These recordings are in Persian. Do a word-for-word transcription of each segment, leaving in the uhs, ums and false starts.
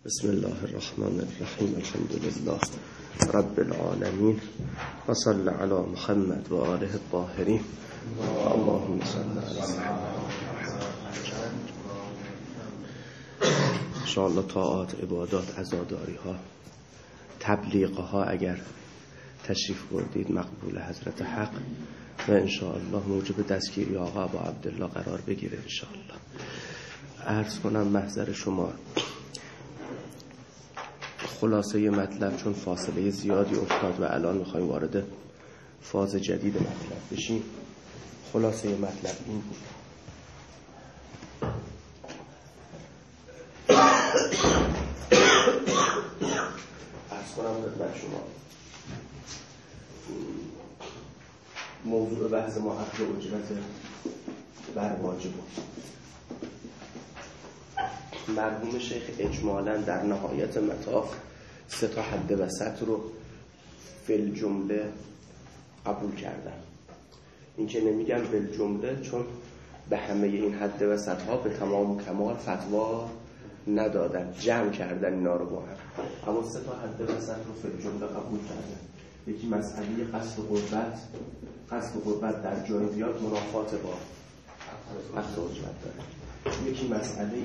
بسم الله الرحمن الرحیم. الحمد لله رب العالمین و صلی علی محمد و آله الطاهرین. اللهم صل علی ان شاء الله طاعات، عبادات، عزاداری ها، تبلیغ ها اگر تشریف بردید مقبول حضرت حق و ان شاء الله موجب دستگیری آقا ابا عبدالله قرار بگیره ان شاء الله. عرض کنم محضر شما خلاصه مطلب، چون فاصله زیادی افتاد و الان میخوایم وارد فاز جدید مطلب بشیم. خلاصه مطلب این بود: عرض کنم خدمت شما موضوع بحث ما اخذ اجرت بر واجب. مرحوم شیخ اجمالاً در نهایت مطاف سه تا حد وسط رو فل جمله قبول کردن. این که نمیگم فل جمله چون به همه این حد وسط ها به تمام و کمال فتوا ندادن، جمع کردن اینا رو با هم. اما سه تا حد وسط رو فل جمله قبول کردن. یکی مسئله قصد غربت، قصد غربت در جای زیاد منافات با اخذ اجرت داره. یکی مسئله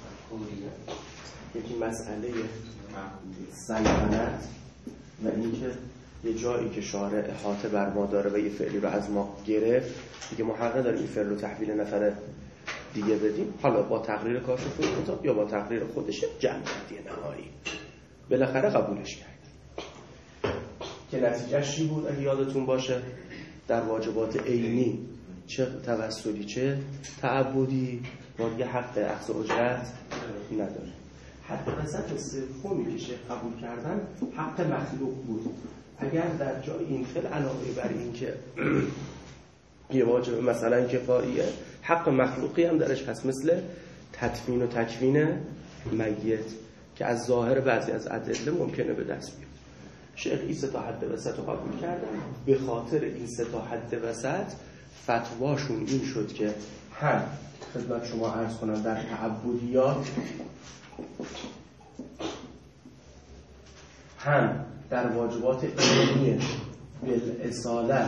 یکی مسئله سیغنت و اینکه یه جایی که شارع احاطه بر ما داره و یه فعلی رو از ما گرفت، دیگه ما حق نداریم این فعل رو تحویل نفر دیگه بدیم، حالا با تقریر کاشف کتاب یا با تقریر خودش جمع کردی نهایی بالاخره قبولش کرد. که نتیجهش چی بود؟ اگه یادتون باشه در واجبات عینی چه توسلی چه تعبدی ما دیگه حق اخذ اجرت نداره. حد وسط سومی که شیخ قبول کردن حق مخلوق بود. اگر در جای این فعل علاوه بر این که یه واجب مثلا کفاییه، حق مخلوقی هم درش هست، مثل تدفین و تکفین میت که از ظاهر بعضی از ادله ممکنه به دست بیاد. شیخ این سه تا حد وسط رو قبول کردن. به خاطر این سه تا حد وسط فتواشون این شد که هم خدمت شما عرض کنم در تعبدیات هم در واجبات عینی بالاصاله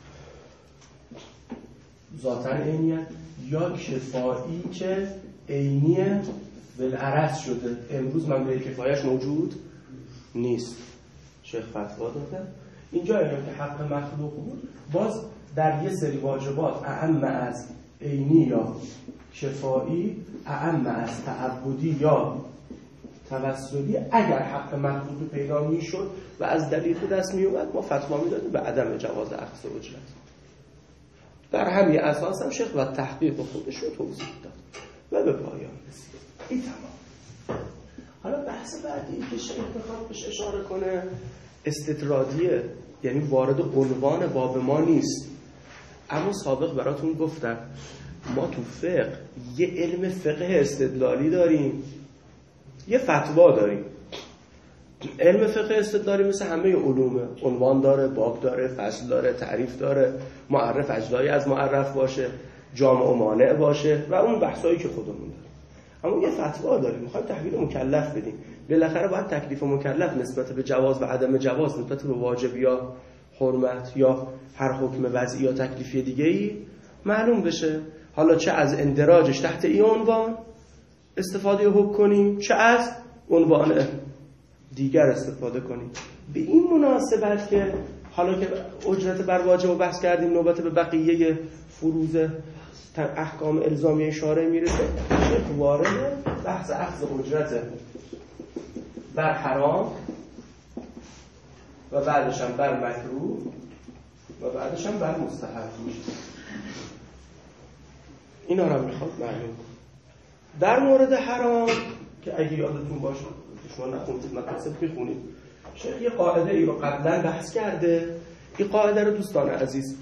ذاتاً عینیت یا کفایی که عینی بالعرض شده، امروز منبع کفایش موجود نیست. شیخ فتوا داده. اینجا اینجا که حق مخلوق بود، باز در یه سری واجبات اعم از عینی یا کفایی، اعم از تعبدی یا توسلی، اگر حق مخلوق پیدا میشد و از دلیل دست می اومد، ما فتوا میدادیم به عدم جواز اخذ اجرت. در همین اساس هم شیخ و تحقیق خودش رو توضیح داد و به پایان رسید. این تمام. حالا بحث بعدی که شیخ میخواد بهش اشاره کنه استطرادیه، یعنی وارد عنوان باب ما نیست. اما سابق براتون گفتم ما تو فقه یه علم فقه استدلالی داریم، یه فتوا داریم. علم فقه استدلالی مثل همه علومه، عنوان داره، باب داره، فصل داره، تعریف داره، معرف اجزایی از معرف باشه، جامع و مانع باشه و اون بحثایی که خودمون داره. اما یه فتوا داریم، میخوایم تحویل مکلف بدیم. بالاخره باید تکلیف مکلف نسبت به جواز و عدم جواز، نسبت به واجب یا حرمت یا هر حکم وضعی یا تکلیفی دیگه‌ای معلوم بشه. حالا چه از اندراجش تحت این عنوان استفاده حکم کنیم، چه از عنوان دیگر استفاده کنیم. به این مناسبت که حالا که اجرت بر واجب رو بحث کردیم، نوبت به بقیه فروض احکام الزامی شارع میرسه. شیخ وارد بحث اخذ اجرت بر حرام و بعدش هم بر مکروه و بعدش هم بر مستحب میشه. اینا رو میخواد معلوم. در مورد حرام که اگه یادتون باشه شما نخوندید مطلب میخونید، شیخ یه قاعده ای رو قبلا بحث کرده. این قاعده رو دوستان عزیز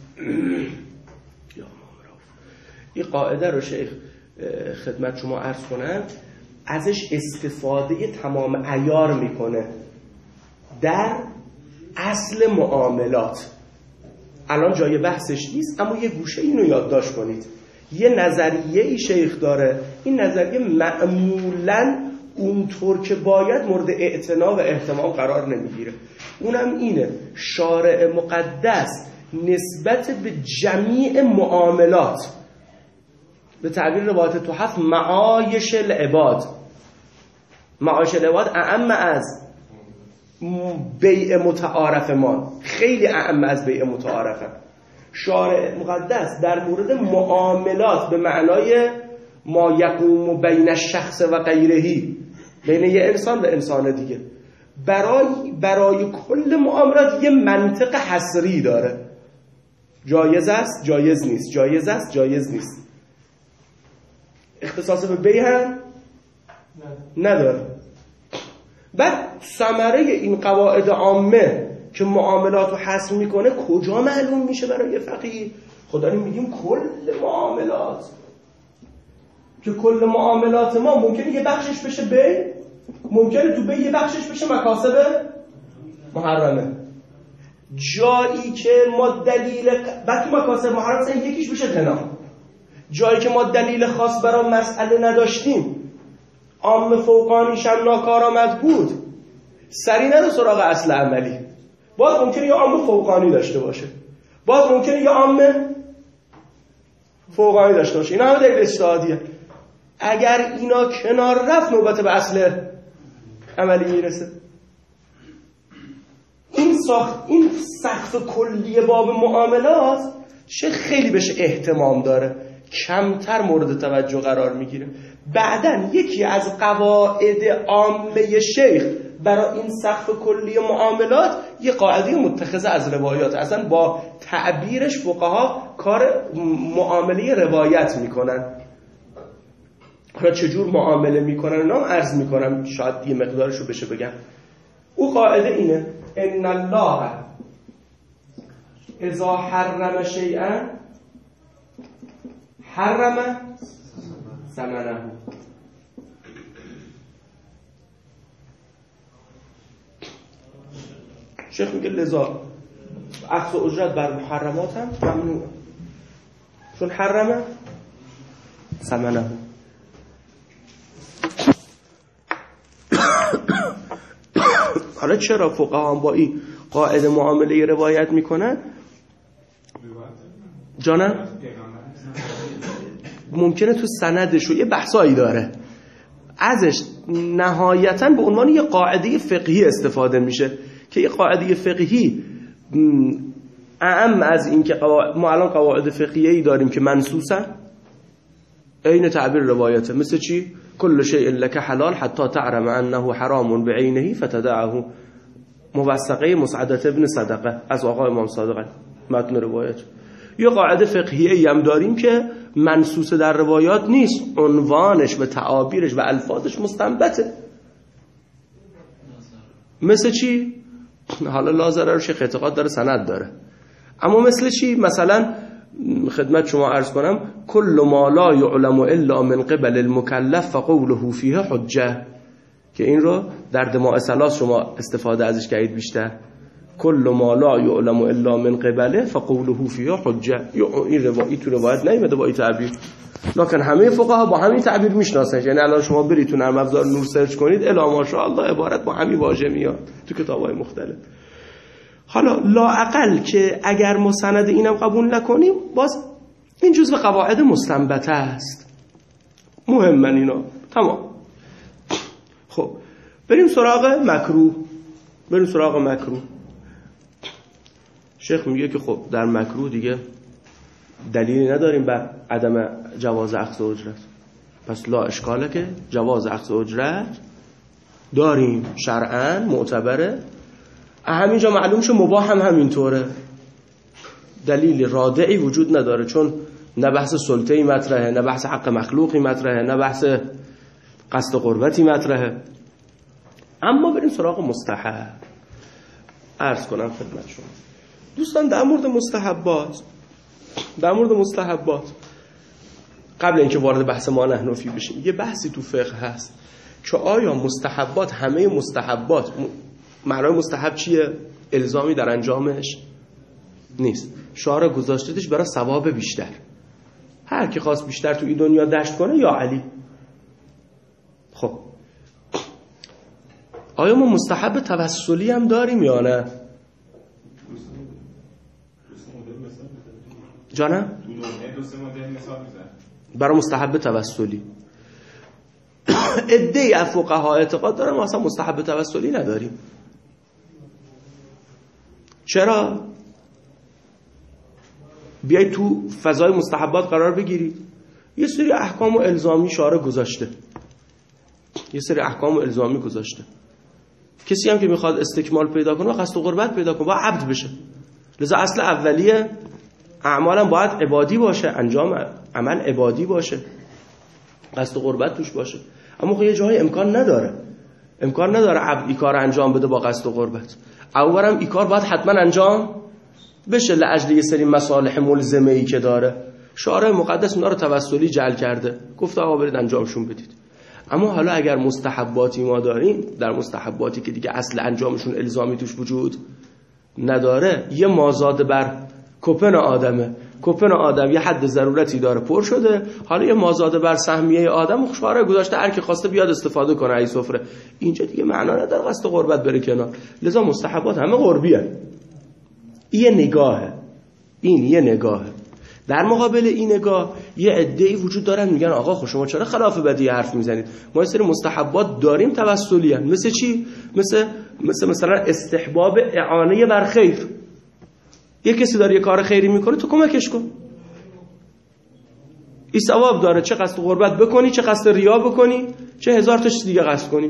این قاعده رو شیخ خدمت شما عرض کنم ازش استفاده تمام عیار میکنه در اصل معاملات. الان جای بحثش نیست، اما یه گوشه اینو یادداشت کنید. یه نظریه ای شیخ داره، این نظریه معمولاً اونطور که باید مورد اعتنا و اهتمام قرار نمیگیره. اونم اینه شارع مقدس نسبت به جمیع معاملات، به تعبیر روایت تحف معایش العباد، معایش العباد اعم از بیع متعارف ما، خیلی اعم از بیع متعارفه. شارع مقدس در مورد معاملات به معنای ما یقوم بین الشخص و غیرهی، بین یه انسان و انسان دیگه، برای برای کل معاملات یه منطق حصری داره. جایز است، جایز نیست، جایز است، جایز نیست. اختصاص به بیع هم نداره. بعد ثمره این قواعد عامه که معاملات رو حسم میکنه کجا معلوم میشه برای فقیه؟ خدا میگیم کل معاملات، که کل معاملات ما ممکنه یه بخشش بشه بیع، ممکنه تو بیع یه بخشش بشه مکاسب محرمه. جایی که ما دلیل بعد تو مکاسب محرمه یکیش بشه غنا، جایی که ما دلیل خاص برای مسئله نداشتیم، عام فوقانیش هم ناکارآمد بود، سری نرو سراغ اصل عملی. باز ممکنه یه عام فوقانی داشته باشه، باز ممکنه یه عام فوقانی داشته باشه. اینا همه دلیل اجتهادیه. اگر اینا کنار رفت نوبت به اصل عملی میرسه. این ساخت این سقف کلی باب معاملات چه خیلی بهش اهتمام داره، کمتر مورد توجه قرار میگیره. بعدن یکی از قواعد عامه شیخ برای این سقف کلی معاملات یه قاعده متخذه از روایات، اصلا با تعبیرش فقها کار معامله روایت میکنن. حالا چجور معامله میکنن نام عرض میکنم، شاید یه مقدارشو بشه بگم. او قاعده اینه: ان الله اذا حرم شیئا حرم ثمنه. شیخ میگه لذا اخذ اجرت بر محرمات هم ممنوع، چون حرم ثمنه. حالا چرا فقها هم با این قاعده معامله روایت میکنن؟ جانم ممکنه تو سندش یه بحثایی داره، ازش نهایتاً به عنوان یه قاعده فقهی استفاده میشه که یه قاعده فقهی اعم از این که قواعد... ما الان قواعد فقهیه‌ای داریم که منصوصن، عین تعبیر روایته. مثل چی؟ کل شیء لک حلال حتی تعلم انه حرام بعینه فتدعه. موثقه مسعدة ابن صدقه از آقا امام صادق، متن روایت. یه قاعده فقهیه هم داریم که منصوص در روایات نیست، عنوانش و تعابیرش و الفاظش مستنبطه. مثل چی؟ حالا لازره رو شیخ اعتقاد داره سند داره، اما مثل چی؟ مثلا خدمت شما عرض کنم کل ما لا یعلم الا من قبل المکلف فقوله فیه حجه، که این رو در دماء ثلاث شما استفاده ازش کردید بیشتر. کل ما لا یعلم الا من قبله فقوله فیه حجه. این روایی تو روایت نیومده با این تعبیر، لکن همه فقها با همین تعبیر میشناسن. یعنی الان شما برید تو نرم افزار نور سرچ کنید الا ماشاءالله عبارت با همین واژه میاد تو کتاب‌های مختلف. حالا لااقل که اگر ما سند اینم قبول نکنیم، باز این جزء قواعد مستنبطه است، مهمن اینا. تمام. خب بریم سراغ مکروه. بریم سراغ مکروه. شیخ میگه که خب در مکروه دیگه دلیلی نداریم بر عدم جواز اخذ اجرت، پس لا اشکاله که جواز اخذ اجرت داریم، شرعاً معتبره. همینجا معلوم شه مباح هم همینطوره، دلیل رادعی وجود نداره، چون نه بحث سلطه‌ای مطرحه، نه بحث حق مخلوقی مطرحه، نه بحث قصد قربتی مطرحه. اما بریم سراغ مستحب. عرض کنم خدمت شما دوستان در مورد مستحبات، در مورد مستحبات قبل اینکه وارد بحث ما نحنفی بشیم، یه بحثی تو فقه هست که آیا مستحبات همه مستحبات معنای مستحب چیه؟ الزامی در انجامش نیست، شارع گذاشتهش برای ثواب بیشتر. هر کی خواست بیشتر تو این دنیا دشت کنه یا علی. خب آیا ما مستحب توسلی هم داریم یا نه؟ جانم؟ برای مستحب توسلی عده‌ای از فقها اعتقاد دارن ما اصلا مستحب توسلی نداریم. چرا؟ بیایید تو فضای مستحبات قرار بگیرید. یه سری احکام و الزامی شارع گذاشته، یه سری احکام و الزامی گذاشته. کسی هم که میخواد استکمال پیدا کنه و قصد و قربت پیدا کنه باید عبد بشه. لذا اصل اولیه اعمال هم باید عبادی باشه، انجام عمل عبادی باشه، قصد و قربت توش باشه. اما خب یه جایی امکان نداره، امکان نداره عبد این کار انجام بده با قصد و قربت. اولم این کار باید حتما انجام بشه لاجل یه سری مصالح ملزمه ای که داره. شارع مقدس اونا رو توسلی جعل کرده، گفت آقا برید انجامشون بدید. اما حالا اگر مستحباتی ما داریم، در مستحباتی که دیگه اصل انجامشون الزامی توش وجود نداره، یه مازاد بر کوپن آدمه، کوپن آدم یه حد ضرورتی داره پر شده، حالا یه مازاد بر سهمیه آدم شارع گذاشته هر کی خواسته بیاد استفاده کنه ای سفره. اینجا دیگه معنا نداره قصد قربت بره کنار. لذا مستحبات همه قربیه. این نگاهه، این یه نگاهه. در مقابل این نگاه یه عده‌ای وجود دارن میگن آقا خب شما چرا خلاف بدی حرف میزنید؟ ما یه سری مستحبات داریم توسلی ان. مثل چی؟ مثل مثل مثلا استحباب اعانه بر خیر. یه کسی داره یه کار خیری میکنه تو کمکش کن. این ثواب داره، چه قصد قربت بکنی، چه قصد ریا بکنی، چه هزار تا چیز دیگه قصد کنی.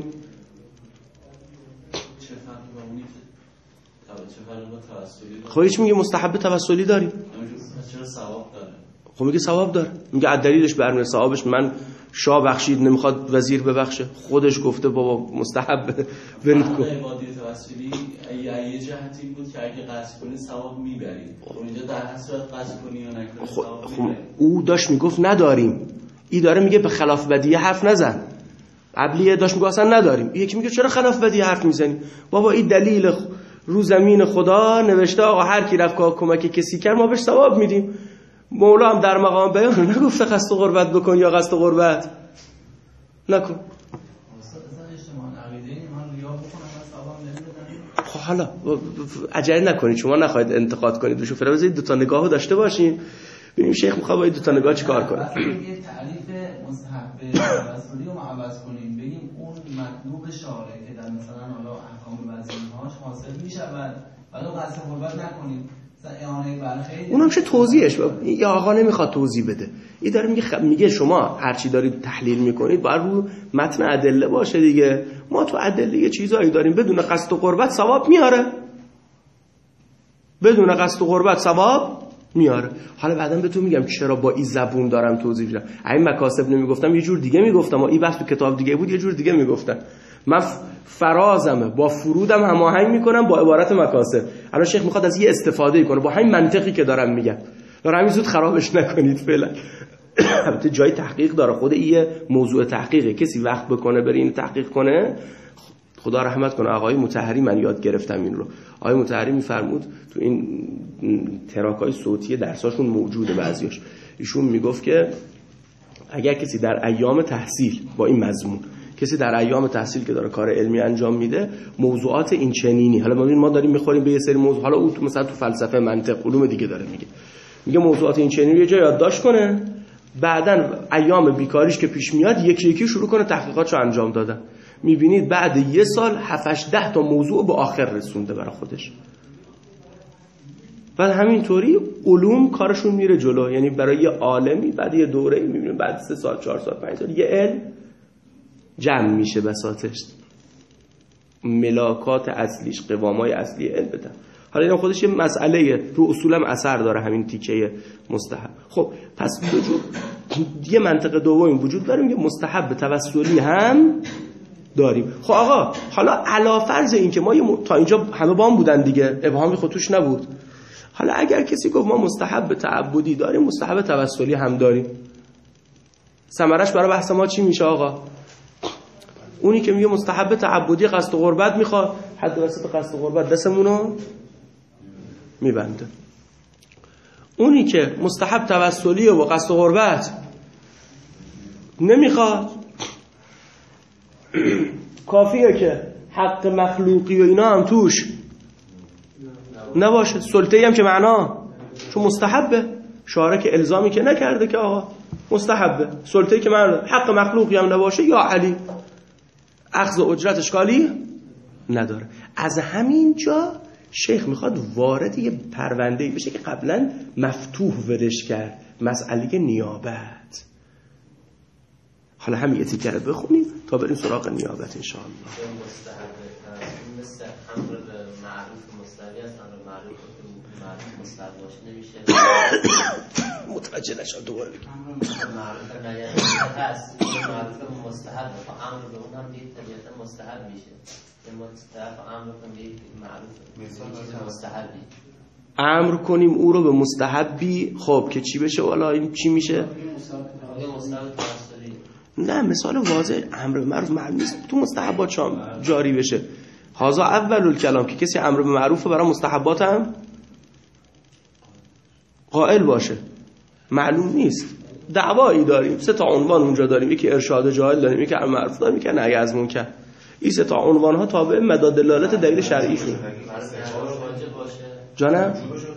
خب هیچ میگه مستحب توسلی داریم. چرا ثواب داره؟ خب میگه ثواب داره، میگه از دلیلش برمیاد ثوابش. من شاه بخشید نمیخواد وزیر ببخشه، خودش گفته بابا مستحب برید کن. عبادی توسلی یه جهتی بود که اگه قصد کنی ثواب میبرید. اونجا در اصل قصد کنی یا نکنی ثواب میبرید. او داشت میگفت نداریم، ای داره میگه به خلاف بدیه حرف نزن. قبلیه داشت میگه اصلا نداریم، یکی میگه چرا خلاف بدیه حرف میزنی؟ بابا این دلیل رو زمین خدا نوشته آقا هر کی رفت کمک کسی کرد ما بهش ثواب میدیم. مولا هم در مقام بیان نگفته قصد قربت بکن یا قصد قربت نکن. خب حالا عجله نکنید، شما نخواهید انتقاد کنید بشو فرا بذارید دو تا نگاهو داشته باشین ببینیم شیخ میخواد با این دو تا نگاه چیکار کنه. اصلا یه تعریف مستحب توسلی رو عوض کنیم، بگیم اون مطلوب شارع که در مثلا حالا احکام وظیفه‌هاش حاصل میشود ولی قصد قربت نکنیم. اونم چه توضیحش یا آقا نمیخواد توضیح بده. این داره میگه خب میگه شما هر چی دارید تحلیل میکنید باید رو متن ادله باشه دیگه. ما تو ادله یه چیزایی داریم بدون قصد و قربت ثواب میاره، بدون قصد و قربت ثواب میاره. حالا بعدم بهتون میگم چرا با این زبون دارم توضیح میدم. این مکاسب نمیگفتم یه جور دیگه میگفتم، این بحث تو کتاب دیگه بود یه جور دیگه میگفتم. من فرازمه با فرودم هماهنگ میکنم با عبارت مکاسب. الان شیخ میخواد از یه استفاده کنه با همین منطقی که دارم میگم. دارم همین زود خرابش نکنید فعلا. البته جای تحقیق داره، خود این موضوع تحقیقه، کسی وقت بکنه بره این تحقیق کنه. خدا رحمت کنه آقای مطهری، من یاد گرفتم این رو. آقای مطهری میفرمود تو این تراکای صوتی درساشون موجوده بعضیاش، ایشون میگفت که اگر کسی در ایام تحصیل با این مضمون، کسی در ایام تحصیل که داره کار علمی انجام میده موضوعات این چنینی، حالا ما داریم میخوریم به یه سری موضوع، حالا او تو مثلا تو فلسفه منطق علوم دیگه داره میگه، میگه موضوعات این چنینی یه جا یادداشت کنه، بعدن ایام بیکاریش که پیش میاد یکی یکی شروع کنه تحقیقاتشو انجام دادن. میبینید بعد یه سال هفت ده تا موضوع به آخر رسونده برای خودش. بعد همینطوری علوم کارشون میره جلو. یعنی برای یه عالمی بعد یه دوره میبینیم بعد سه سال چهار سال پنج سال یه علم جمع میشه بساطش، ملاکات اصلیش، قوامای اصلی علم بدن. حالا این خودش یه مسئله رو اصولم اثر داره همین تیکه مستحب. خب پس وجود یه منطقه دوم وجود داریم، یه مستحب توسلی هم داریم. خب آقا حالا علا فرض این که ما یه م... تا اینجا همه با هم بودن دیگه، ابهامی خود توش نبود. حالا اگر کسی گفت ما مستحب تعبدی داریم، مستحب توسلی هم داریم، ثمرش برای بحث ما چی میشه آقا؟ اونی که میگه مستحب تعبدی قصد و قربت میخواد، حد وسط قصد و قربت دستمونو میبنده. اونی که مستحب توسلی و قصد و قربت نمیخواد، کافیه که حق مخلوقی و اینا هم توش نباشه. سلطه‌ای هم که معنا چون مستحبه، شارع که الزامی که نکرده که آقا مستحبه، سلطه‌ای که معنا حق مخلوقی هم نباشه یا علی اخذ اجرت اشکالی نداره. از همین جا شیخ میخواد وارد یه پرونده‌ای بشه که قبلا مفتوح ورش کرد، مسئله نیابت. حالا همین یه تیکه رو بخونیم تا بریم سراغ نیابت انشاءالله. مثل امر به معروف مستحبی است، امر معروف معروف مستحب باشه نمیشه. متوجه نشد دوباره بگیم. معروف نیت است، معروف مستحب تا امر به اون هم دید طبیعتا مستحب میشه. این مستحب امر کنیم معروف مستحبی. امر کنیم او رو به مستحبی، خب که چی بشه؟ والا این چی میشه؟ مستحب توسلی. نه مثال واضح امر به معروف معنی نیست تو مستحبات شام جاری بشه. هذا اول الکلام که کسی امر به معروف برای مستحبات هم قائل باشه معلوم نیست. دعوایی داریم، سه تا عنوان اونجا داریم، یکی ارشاد جاهل داریم، یکی امر معروف داریم، یکی نهی از منکر. این سه تا عنوان ها تابع مداد دلالت دلیل شرعی شونه. جانم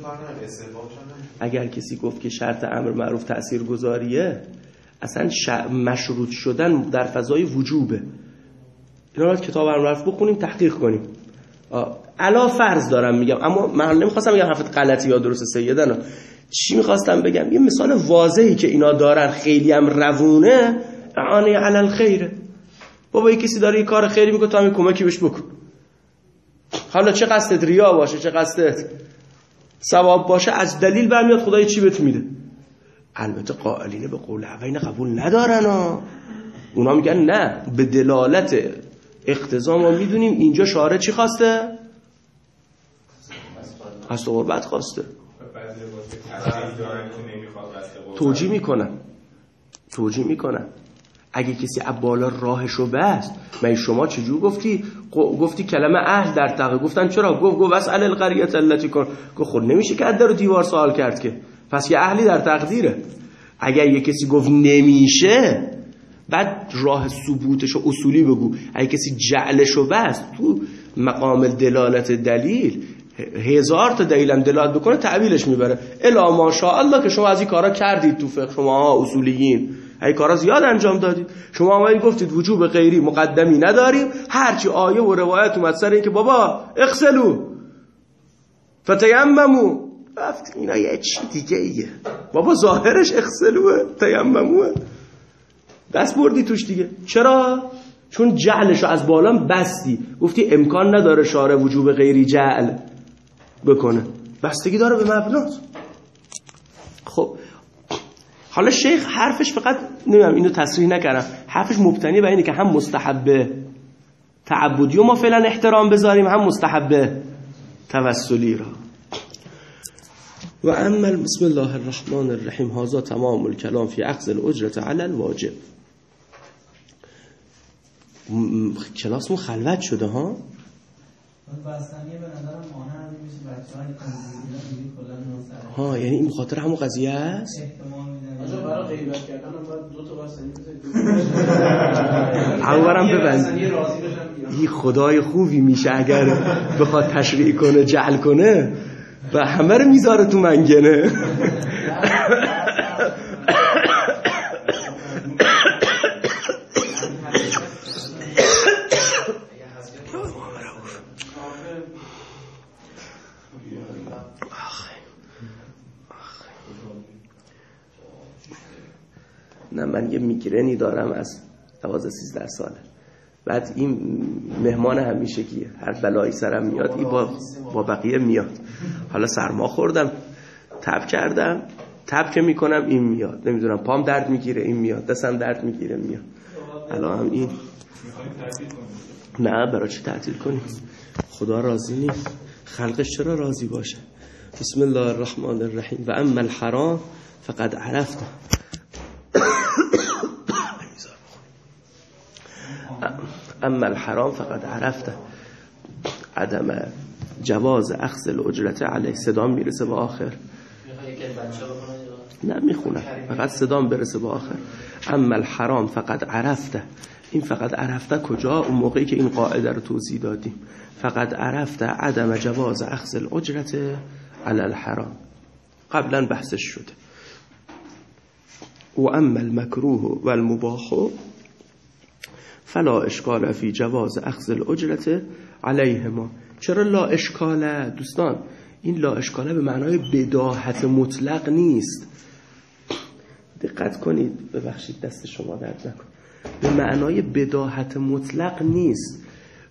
اگر کسی گفت که شرط امر معروف تاثیرگذاریه، اصلا مشروط شدن در فضای وجوبه. اینا رو کتاب امر معروف بخونیم تحقیق کنیم. علا فرض دارم میگم، اما من نمیخواستم بگم حرفت غلطی یا درست سیدنا. چی میخواستم بگم؟ یه مثال واضحی که اینا دارن خیلی هم روونه، اعانه علی الخیره. بابا یه کسی داره یه کار خیری میکنه، تو هم کمکی بهش بکن. حالا چه قصدت ریا باشه، چه قصدت ثواب باشه، از دلیل برمیاد خدای چی بهت میده. البته قائلین به قول اوین قبول ندارن ها. اونا میگن نه، به دلالت اقتضا ما میدونیم اینجا شارع چی خواسته؟ قصد قربت خواسته. توجیه میکنن توجیه میکنن اگه کسی عبالا راهشو بست، من شما چجور گفتی؟ گفتی کلمه اهل در تقه. گفتن چرا؟ گفت گفت واسال القریه التی کن. گفت خود نمیشه که در رو دیوار سوال کرد که، پس یه اهلی در تقدیره. اگر یه کسی گفت نمیشه، بعد راه ثبوتشو اصولی بگو. اگه کسی جعلشو بست تو مقام دلالت دلیل، هزار تا دلیلم دلالت بکنه تعبیلش میبره. الا ماشاءالله که شما از این کارا کردید تو فقه، شما اصولیین این کارا زیاد انجام دادید. شما اومدید گفتید وجوب غیری مقدمی نداریم، هرچی آیه و روایت اومد سر این که بابا اغسلوا فتیمموا، گفت اینا یه چی دیگه ایه بابا، ظاهرش اغسلوا تیمموا، دست بردی توش دیگه. چرا؟ چون جعلشو از بالا بستی، گفتی امکان نداره شارع وجوب غیری جعل بکنه، بستگی داره به مبناست. خب حالا شیخ حرفش فقط نمیدونم اینو تصریح نکردم، حرفش مبتنی بر اینه که هم مستحب تعبدی و ما فعلا احترام بذاریم، هم مستحب توسلی را. و اما بسم الله الرحمن الرحیم هذا تمام الکلام فی اخذ الاجرة علی الواجب. کلاسمون خلوت شده ها. بستنیه به نظرم مانع نمیشه بچه‌های تنظیمی کلا نوسر. ها یعنی این بخاطر همون قضیه است. احتمال میدم. آجا برای غیبت کردن هم باید دو تا بستنی بزنید. اولم ببند. این خدای خوبی میشه اگر بخواد تشریع کنه جعل کنه و همه رو میذاره تو منگنه. نه من یه میگرنی دارم از دوازده سیزده ساله، بعد این مهمان همیشگیه، هر بلایی سرم میاد این با, با بقیه میاد. حالا سرما خوردم، تب کردم، تب که میکنم این میاد، نمیدونم پام درد میگیره این میاد، دستم درد میگیره میاد. الان هم این نه برای چی تعطیل کنیم؟ خدا راضی نیست، خلقش چرا راضی باشه؟ بسم الله الرحمن الرحیم و اما الحرام فقد عرفته. اما الحرام فقد عرفته عدم جواز اخذ الاجرت علیه. صدام میرسه به آخر؟ نه میخونم، فقط صدام برسه به آخر. اما الحرام فقد عرفته این فقط عرفته کجا؟ اون موقعی که این قاعده رو توضیح دادیم، فقط عرفته عدم جواز اخذ الاجرت علی الحرام، قبلا بحثش شده. و اما المکروه و المباح فلا اشکال فی جواز اخذ الاجرت علیهما. چرا لا اشکاله؟ دوستان این لا اشکاله به معنای بداهت مطلق نیست، دقت کنید، ببخشید دست شما درد نکن، به معنای بداهت مطلق نیست.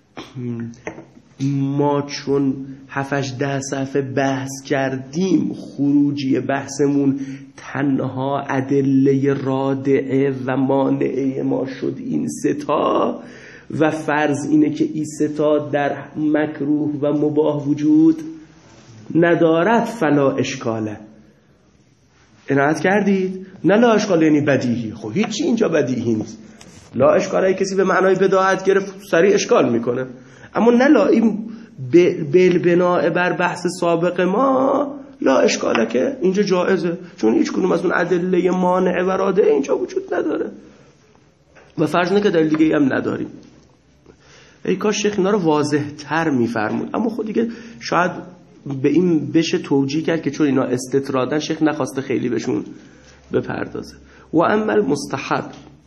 ما چون هفتش ده صفحه بحث کردیم، خروجی بحثمون تنها ادله رادعه و مانعه ما شد این ستا، و فرض اینه که این ستا در مکروه و مباح وجود ندارد، فلا اشکاله. عنایت کردید؟ نه لا اشکاله یعنی بدیهی. خب هیچی اینجا بدیهی نیست. لا اشکاله کسی به معنای بداهت گرفت سریع اشکال میکنه، اما نه لا این بالبناء بر بحث سابق ما لا اشکاله که اینجا جائزه، چون هیچ کدوم از اون ادله مانع و رادعه اینجا وجود نداره و فرض نه که دلیل دیگه هم نداریم. ای کاش شیخ اینا رو واضح تر میفرمود، اما خود دیگه شاید به این بشه توجیه کرد که چون اینا استطرادن شیخ نخواسته خیلی بهشون بپردازه. و اما المستحب،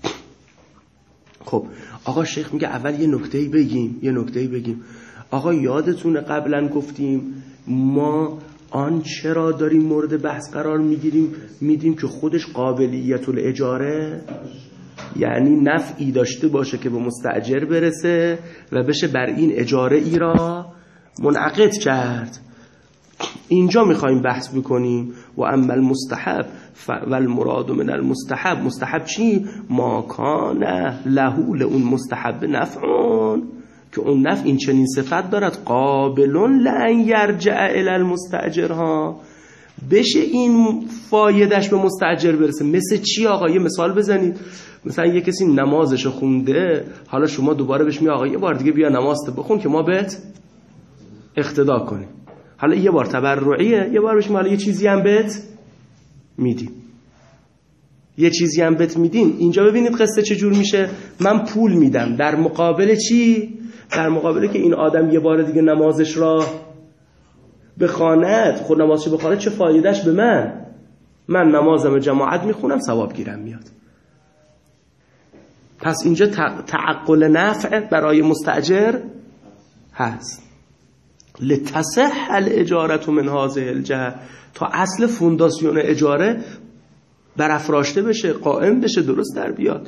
خب آقا شیخ میگه اول یه نکته‌ای بگیم یه نکته‌ای بگیم آقا یادتونه قبلا گفتیم ما آن چرا داریم مورد بحث قرار میگیریم میدیم که خودش قابلیت الاجاره، یعنی نفعی داشته باشه که به مستاجر برسه و بشه بر این اجاره ای را منعقد کرد. اینجا میخوایم بحث بکنیم. و اما المستحب و المراد من المستحب، مستحب چی؟ ما کان له اون مستحب نفعون، که اون نفع این چنین صفت دارد، قابلون لن یرجع الی المستاجر ها، بشه این فایدهش به مستاجر برسه. مثل چی آقا؟ یه مثال بزنید. مثلا یه کسی نمازش خونده، حالا شما دوباره بهش میگی آقا یه بار دیگه بیا نمازت بخون که ما بهت اقتدا کنیم. حالا یه بار تبرعیه، یه بار بهش میگی حالا یه چیزی هم بهت میدیم، یه چیزی هم بهت میدیم. اینجا ببینید قصه چجور میشه. من پول میدم در مقابل چی؟ در مقابل که این آدم یه بار دیگه نمازش را بخواند. خود نمازش بخواند چه فایدهش به من؟ من نمازم جماعت میخونم، ثواب گیرم میاد. پس اینجا تعقل نفع برای مستاجر هست. لتصح الاجاره من هذه الجهه، تا اصل فونداسیون اجاره برافراشته بشه، قائم بشه، درست در بیاد.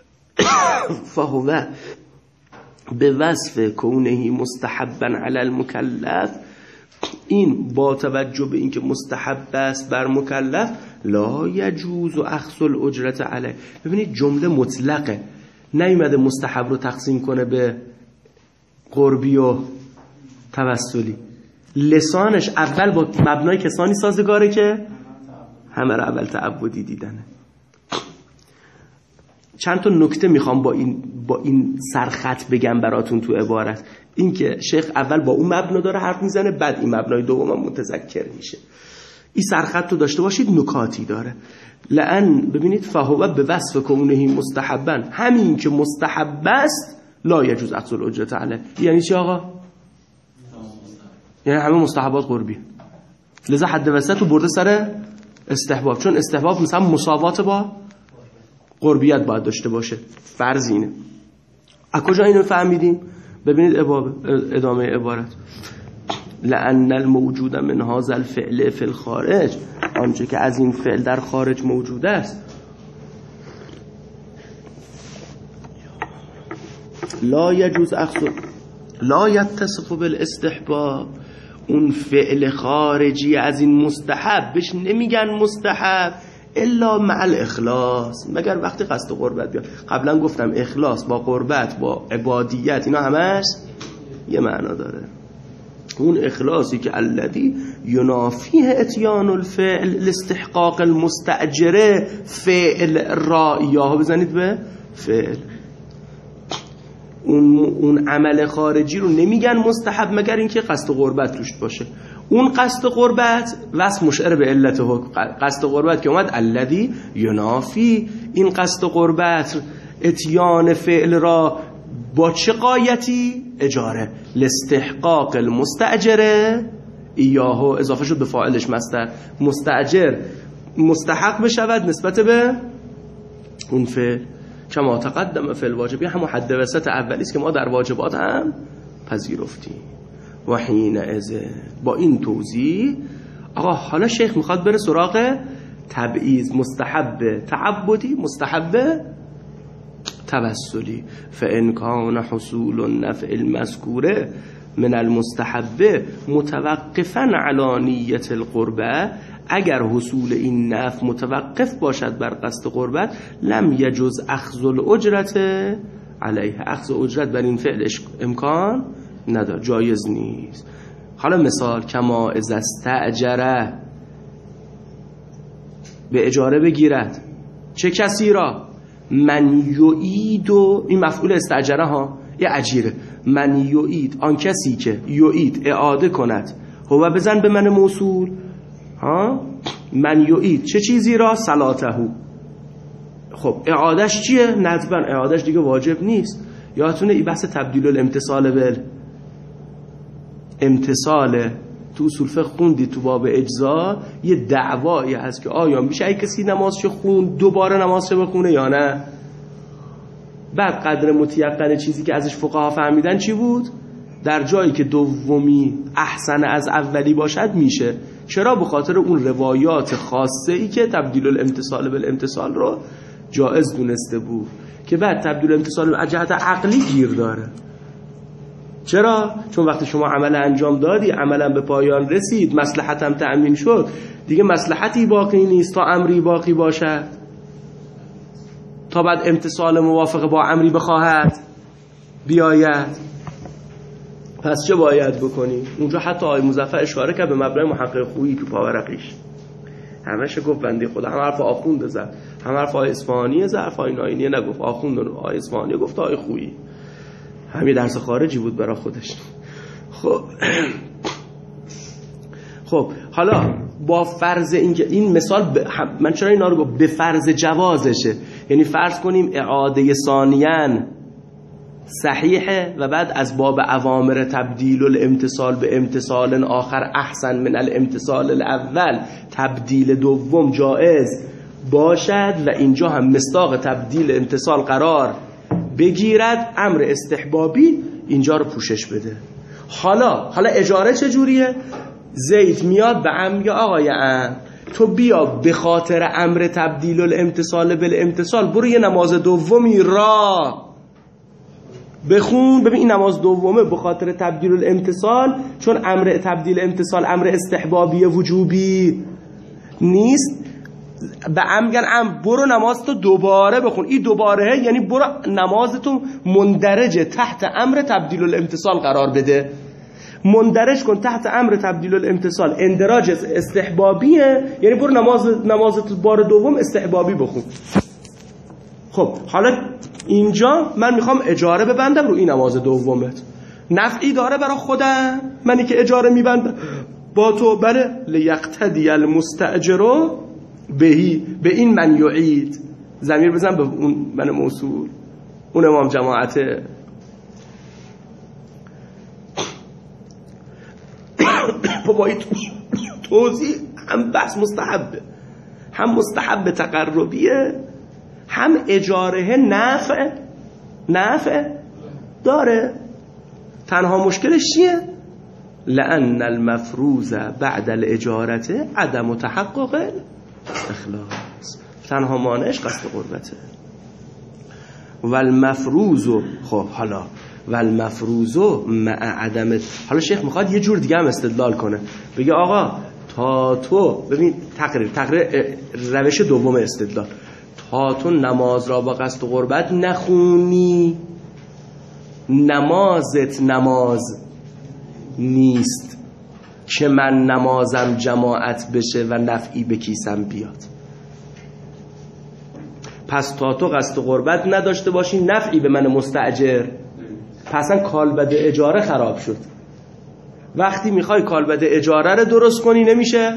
فهو به وصف کونه مستحبا علی المکلف، این با توجه به اینکه مستحب است بر مکلف، لا یجوز اخذ الاجرت علیه. ببینید جمله مطلقه، نیومده مستحب رو تقسیم کنه به قربی و توسلی. لسانش اول با مبنای کسانی سازگاره که همه را اول تعبدی دیدنه. چند تا نکته میخوام با این با این سرخط بگم براتون تو عبارت. این که شیخ اول با اون مبنا داره حرف میزنه، بعد این مبنای دوم هم متذکر میشه. این سرخط رو داشته باشید، نکاتی داره. لأن ببینید فهو به وصف کونه مستحبا، همین که مستحب است لا یجوز اخذ الاجرت علیه. یعنی چی آقا؟ یعنی همه مستحبات قربی، لذا حد وسط رو برده سر استحباب، چون استحباب مثلا مساوات با قربیت باید داشته باشه. فرض اینه. از کجا اینو فهمیدیم؟ ببینید ادامه عبارت. لأن الموجود من هذا الفعل فی الخارج، آنچه که از این فعل در خارج موجود است، لا یجوز اخذ لا یتصف بالاستحباب، اون فعل خارجی از این مستحب بهش نمیگن مستحب الا مع الاخلاص، مگر وقتی قصد قربت بیاد. قبلا گفتم اخلاص با قربت با عبادیت اینا همش یه معنا داره. اون اخلاصی که الذی ینافیه اتیان الفعل لاستحقاق المستاجره، فعل را یا بزنید به فعل. اون اون عمل خارجی رو نمیگن مستحب مگر اینکه قصد قربت توش باشه. اون قصد قربت وصف مشعر به علت حکم، قصد قربت که اومد الذی ینافی، این قصد قربت اتیان فعل را با چه غایتی؟ اجاره. لاستحقاق المستاجره ایاهو اضافه شد به فاعلش مصدر، مستاجر مستحق بشود نسبت به اون فعل. کما تقدم فعل واجبی همون حد وسط اولی است که ما در واجبات هم پذیرفتیم. و حین از با این توضیح آقا حالا شیخ میخواد بره سراغ تبعیض، مستحب تعبدی، مستحب توسلی. فان کان حصول النفع المذکوره من المستحب متوقفا علی نیت القربه، اگر حصول این نفع متوقف باشد بر قصد قربت، لم یجوز اخذ الاجرت علیه، اخذ اجرت بر این فعل امکان نداره، جایز نیست. حالا مثال کما اذا استاجره، به اجاره بگیرد چه کسی را؟ من یعید، و این مفعول استاجره ها یه اجیره، من یعید آن کسی که یعید اعاده کند، هو بزن به من موصول ها، من یعید چه چیزی را؟ صلاتهو. خب اعادش چیه؟ ندبن، اعادش دیگه واجب نیست. یادتونه این بحث تبدیل الامتصال بل امتصال تو اصول فقه خوندی تو باب اجزا، یه دعوایی هست که آیا میشه ای کسی نمازشو خون دوباره نمازشو بخونه یا نه؟ بعد قدر متیقن چیزی که ازش فقها فهمیدن چی بود؟ در جایی که دومی احسن از اولی باشد میشه. چرا؟ به خاطر اون روایات خاصه ای که تبدیل الامتصال بالامتصال رو جائز دونسته بود، که بعد تبدیل الامتصال از جهت عقلی گیر داره. چرا؟ چون وقتی شما عمل انجام دادی، عملا به پایان رسید، مصلحتم تأمین شد، دیگه مصلحتی باقی نیست تا امری باقی باشد، تا بعد امتصال موافقه با امری بخواهد بیاید. پس چه باید بکنی؟ اونجا حتی آقای مظفر اشاره کرد به مبنای محقق خویی تو پاورقیش، همشه گفت بنده خدا، هم حرف آخوند زد، هم حرف آقای اصفهانی زد، حرف آقای ناینی نگفت، آخوند آقای اصفهانی گفت آقای خویی، همین درس خارجی بود برای خودش. خب خب حالا با فرض اینکه این مثال ب... من چرا اینا رو گفت به فرض جوازشه، یعنی فرض کنیم اعاده ثانیاً صحیحه و بعد از باب اوامر تبدیل الامتصال به امتصال آخر احسن من الامتصال الاول، تبدیل دوم جائز باشد و اینجا هم مصداق تبدیل امتصال قرار بگیرد، امر استحبابی اینجا رو پوشش بده. حالا حالا اجاره چجوریه؟ زید میاد به ام میگه آقای ام تو بیا به خاطر امر تبدیل الامتصال بالامتصال برو یه نماز دومی را بخون. ببین این نماز دومه به خاطر تبدیل الامتصال، چون امر تبدیل امتصال امر استحبابی وجوبی نیست، به ام میگن ام برو نماز تو دوباره بخون. این دوباره یعنی برو نماز تو مندرج تحت امر تبدیل الامتصال قرار بده، مندرج کن تحت امر تبدیل الامتصال. اندراج استحبابیه یعنی برو نماز نماز تو بار دوم استحبابی بخون. خب حالا اینجا من میخوام اجاره ببندم رو این نماز دومت، نفعی داره برای خودم منی که اجاره میبندم با تو؟ بله. لیقتدی المستاجر بهی، به این من یعید، ضمیر بزن به اون من موصول، اون امام جماعته. با این توضیح هم بحث مستحبه، هم مستحب تقربیه، هم اجاره نفع نفع داره. تنها مشکلش چیه؟ لأن المفروض بعد الاجارته عدم تحقق اخلاص، تنها مانعش قصد قربته. و المفروض، خب حالا و المفروض مع عدم، حالا شیخ میخواد یه جور دیگه هم استدلال کنه، بگه آقا تا تو ببین تقریر تقریر روش دوم استدلال، تا تو نماز را با قصد قربت نخونی نمازت نماز نیست که من نمازم جماعت بشه و نفعی به کیسم بیاد. پس تا تو قصد قربت نداشته باشی نفعی به من مستاجر، پسن کالبد اجاره خراب شد. وقتی میخوای کالبد اجاره رو درست کنی نمیشه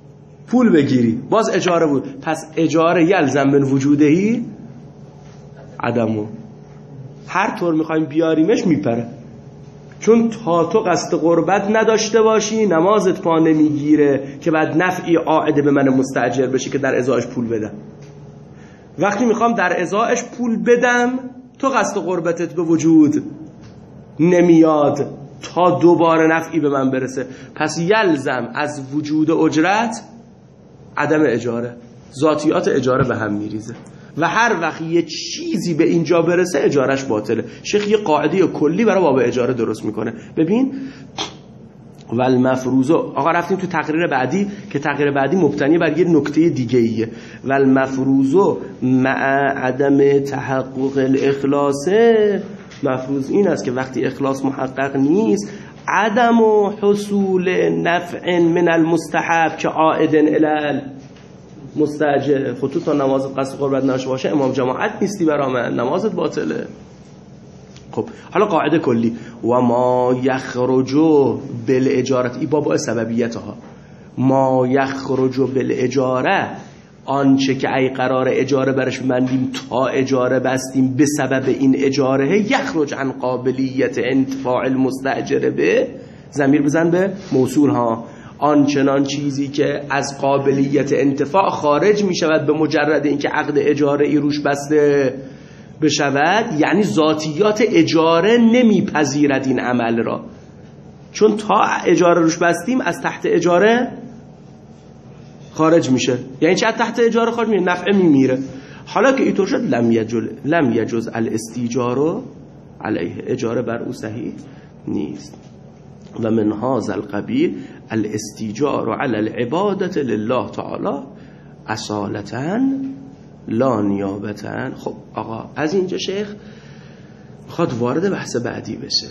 پول بگیری، باز اجاره بود. پس اجاره یلزم من وجودهی عدمو هر طور میخوایم بیاریمش میپره، چون تا تو قصد قربت نداشته باشی نمازت پا نمیگیره که بعد نفعی عائد به من مستاجر بشه که در ازایش پول بدم. وقتی میخوام در ازایش پول بدم تو قصد قربتت به وجود نمیاد تا دوباره نفعی به من برسه، پس یلزم از وجود اجرت عدم اجاره، ذاتیات اجاره به هم میریزه و هر وقت یه چیزی به اینجا برسه اجارش باطله. شیخ یه قاعده کلی برای باب اجاره درست میکنه. ببین والمفروض، آقا رفتیم تو تقریر بعدی که تقریر بعدی مبتنی بر یه نکته دیگه ایه. والمفروض مع عدم تحقق الاخلاص، مفروض این است که وقتی اخلاص محقق نیست عدم حصول نفع من المستحب که عائد الی مستاجر. خطوط تا نماز قصد قربت نشه باشه امام جماعت نیستی برا من، نمازت باطله. خب حالا قاعده کلی و ما یخرج بالاجاره، این بابا سببیت ها، ما یخرج بالاجاره، آنچه که ای قرار اجاره برش بندیم تا اجاره بستیم به سبب این اجاره، یخرج عن قابلیت انتفاع المستاجر به، ضمیر بزن به موصول ها، آنچنان چیزی که از قابلیت انتفاع خارج می شود به مجرد اینکه عقد اجاره ای روش بسته بشود، یعنی ذاتیات اجاره نمیپذیرد این عمل را، چون تا اجاره روش بستیم از تحت اجاره خارج میشه، یعنی چه از تحت اجاره خارج میشه؟ نفع میمیره. حالا که اینطور شد لم یجز لم یجز الاستیجار علیه، اجاره بر او صحیح نیست. و من هذا القبیل الاستیجار علی العبادت لله تعالی اصالتا لا نیابتا. خب آقا از اینجا شیخ میخواد وارد بحث بعدی بشه.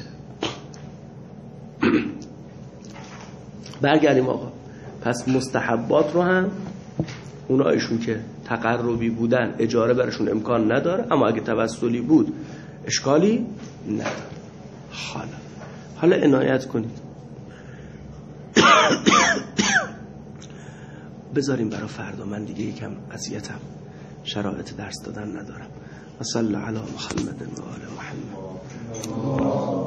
برگردیم آقا، پس مستحبات رو هم اونایشون که تقربی بودن اجاره برشون امکان نداره، اما اگه توسلی بود اشکالی نداره. حالا حالا عنایت کنید بذاریم برای فردا، من دیگه یکم اذیتم، شرایط درس دادن ندارم. و صلی علی محمد و آل محمد.